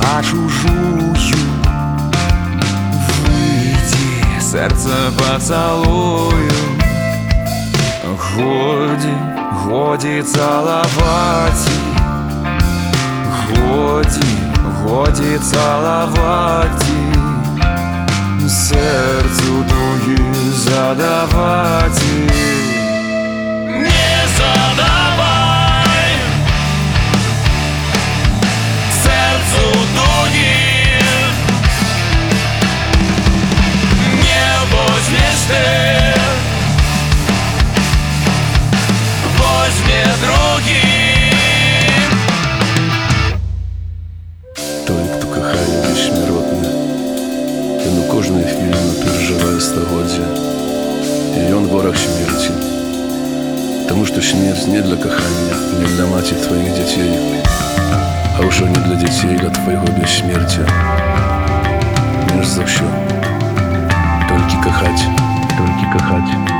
на чужую. Выйди, сердце поцелую. Годі целовать, годі целовать, сердцу туги задавать. Не задавай сердцу туги, не возьмешь ты, возьми другим. Той, хто кохає безсмертно, він у кожної хвилини переживає стагоддя. І він ворог смерті. Тому що смерть не для кохання, не для матері твоїх дітей, а уже не для дітей, для твоего безсмертия. Мир за все. Только кохать, только кохать.